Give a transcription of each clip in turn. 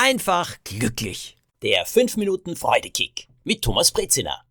einfach glücklich. Der 5 Minuten Freudekick mit Thomas Brezina.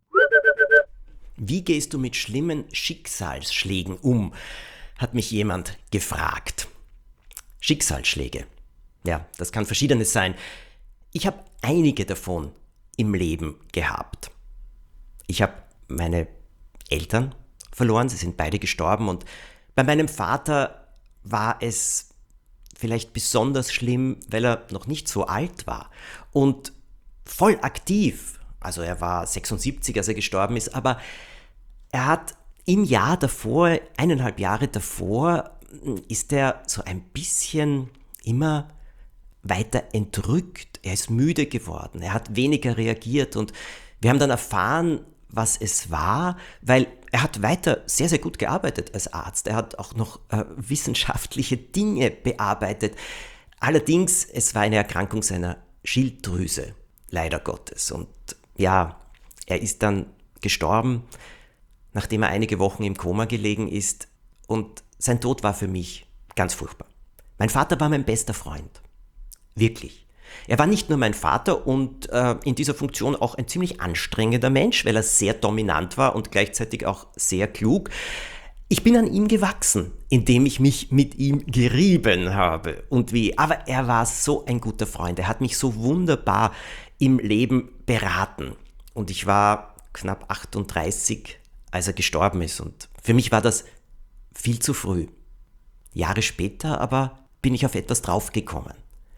Wie gehst du mit schlimmen Schicksalsschlägen um? Hat mich jemand gefragt. Schicksalsschläge. Ja, das kann Verschiedenes sein. Ich habe einige davon im Leben gehabt. Ich habe meine Eltern verloren, sie sind beide gestorben, und bei meinem Vater war es vielleicht besonders schlimm, weil er noch nicht so alt war und voll aktiv. Also er war 76, als er gestorben ist, aber er hat im Jahr davor, 1,5 Jahre davor, ist er so ein bisschen immer weiter entrückt. Er ist müde geworden, er hat weniger reagiert, und wir haben dann erfahren, was es war, weil er hat weiter sehr, sehr gut gearbeitet als Arzt. Er hat auch noch wissenschaftliche Dinge bearbeitet. Allerdings, es war eine Erkrankung seiner Schilddrüse, leider Gottes. Und ja, er ist dann gestorben, nachdem er einige Wochen im Koma gelegen ist. Und sein Tod war für mich ganz furchtbar. Mein Vater war mein bester Freund. Wirklich. Er war nicht nur mein Vater und in dieser Funktion auch ein ziemlich anstrengender Mensch, weil er sehr dominant war und gleichzeitig auch sehr klug. Ich bin an ihm gewachsen, indem ich mich mit ihm gerieben habe. Und wie? Aber er war so ein guter Freund. Er hat mich so wunderbar im Leben beraten. Und ich war knapp 38, als er gestorben ist. Und für mich war das viel zu früh. Jahre später aber bin ich auf etwas draufgekommen.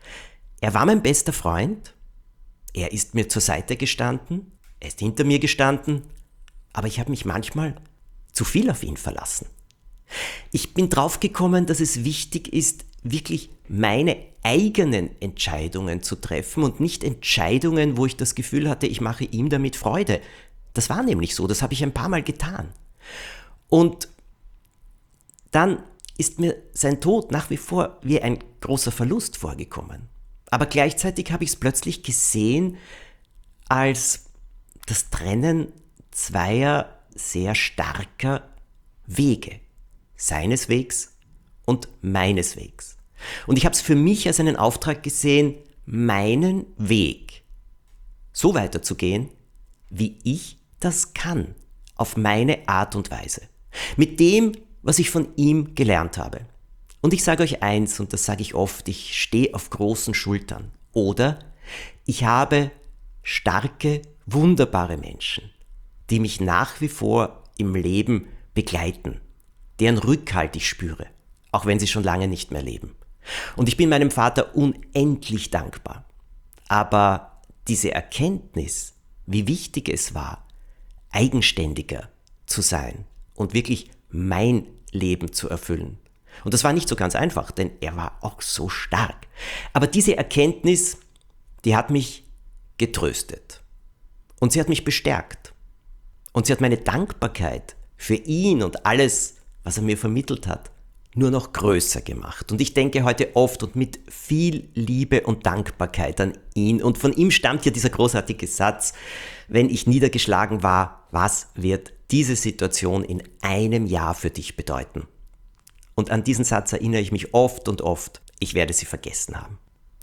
Er war mein bester Freund, er ist mir zur Seite gestanden, er ist hinter mir gestanden, aber ich habe mich manchmal zu viel auf ihn verlassen. Ich bin draufgekommen, dass es wichtig ist, wirklich meine eigenen Entscheidungen zu treffen und nicht Entscheidungen, wo ich das Gefühl hatte, ich mache ihm damit Freude. Das war nämlich so, das habe ich ein paar Mal getan. Und dann ist mir sein Tod nach wie vor wie ein großer Verlust vorgekommen. Aber gleichzeitig habe ich es plötzlich gesehen als das Trennen zweier sehr starker Wege. Seines Wegs und meines Wegs. Und ich habe es für mich als einen Auftrag gesehen, meinen Weg so weiterzugehen, wie ich das kann, auf meine Art und Weise. Mit dem, was ich von ihm gelernt habe. Und ich sage euch eins, und das sage ich oft, ich stehe auf großen Schultern. Oder ich habe starke, wunderbare Menschen, die mich nach wie vor im Leben begleiten, deren Rückhalt ich spüre, auch wenn sie schon lange nicht mehr leben. Und ich bin meinem Vater unendlich dankbar. Aber diese Erkenntnis, wie wichtig es war, eigenständiger zu sein und wirklich mein Leben zu erfüllen. Und das war nicht so ganz einfach, denn er war auch so stark. Aber diese Erkenntnis, die hat mich getröstet. Und sie hat mich bestärkt. Und sie hat meine Dankbarkeit für ihn und alles, was er mir vermittelt hat, nur noch größer gemacht. Und ich denke heute oft und mit viel Liebe und Dankbarkeit an ihn. Und von ihm stammt ja dieser großartige Satz: Wenn ich niedergeschlagen war, was wird diese Situation in einem Jahr für dich bedeuten? Und an diesen Satz erinnere ich mich oft und oft. Ich werde sie vergessen haben.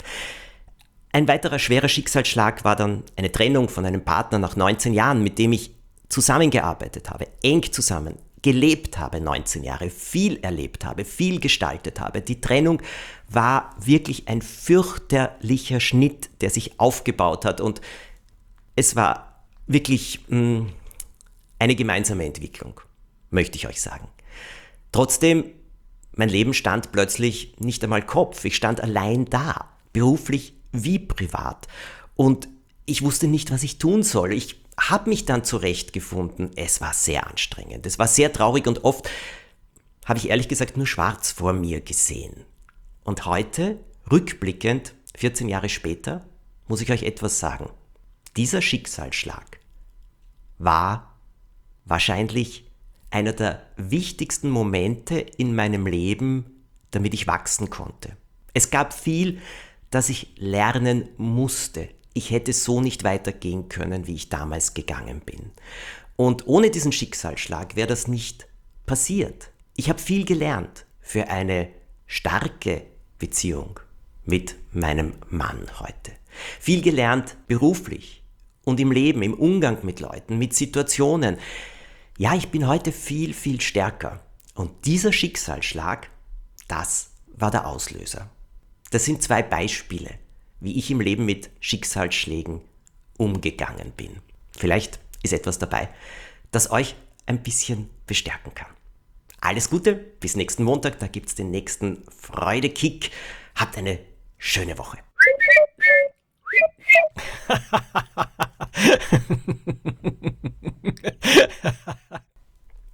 Ein weiterer schwerer Schicksalsschlag war dann eine Trennung von einem Partner nach 19 Jahren, mit dem ich zusammengearbeitet habe, eng zusammen gelebt habe, 19 Jahre, viel erlebt habe, viel gestaltet habe. Die Trennung war wirklich ein fürchterlicher Schnitt, der sich aufgebaut hat, und es war wirklich eine gemeinsame Entwicklung, möchte ich euch sagen. Trotzdem, mein Leben stand plötzlich nicht einmal Kopf. Ich stand allein da, beruflich wie privat. Und ich wusste nicht, was ich tun soll. Ich habe mich dann zurechtgefunden. Es war sehr anstrengend. Es war sehr traurig, und oft habe ich ehrlich gesagt nur schwarz vor mir gesehen. Und heute, rückblickend, 14 Jahre später, muss ich euch etwas sagen. Dieser Schicksalsschlag war wahrscheinlich einer der wichtigsten Momente in meinem Leben, damit ich wachsen konnte. Es gab viel, das ich lernen musste. Ich hätte so nicht weitergehen können, wie ich damals gegangen bin. Und ohne diesen Schicksalsschlag wäre das nicht passiert. Ich habe viel gelernt für eine starke Beziehung mit meinem Mann heute. Viel gelernt beruflich und im Leben, im Umgang mit Leuten, mit Situationen. Ja, ich bin heute viel, viel stärker. Und dieser Schicksalsschlag, das war der Auslöser. Das sind 2 Beispiele, wie ich im Leben mit Schicksalsschlägen umgegangen bin. Vielleicht ist etwas dabei, das euch ein bisschen bestärken kann. Alles Gute, bis nächsten Montag, da gibt's den nächsten Freudekick. Habt eine schöne Woche.